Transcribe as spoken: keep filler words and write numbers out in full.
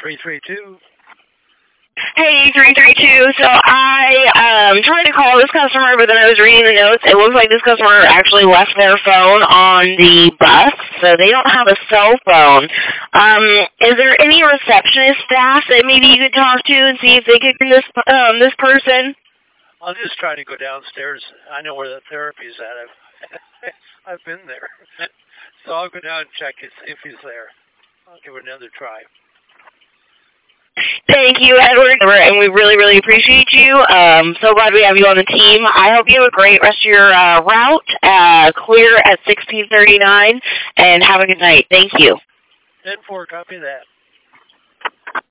three three two. Hey, three three two. So I um tried to call this customer, but then I was reading the notes. It looks like this customer actually left their phone on the bus, so they don't have a cell phone. Um, is there any receptionist staff that maybe you could talk to and see if they could bring this um this person? I'll just try to go downstairs. I know where the therapy's at. I've I've been there, so I'll go down and check if if he's there. I'll give it another try. Thank you, Edward, and we really, really appreciate you. Um, so glad we have you on the team. I hope you have a great rest of your uh, route, uh, clear at sixteen thirty-nine, and have a good night. Thank you. ten four, copy that.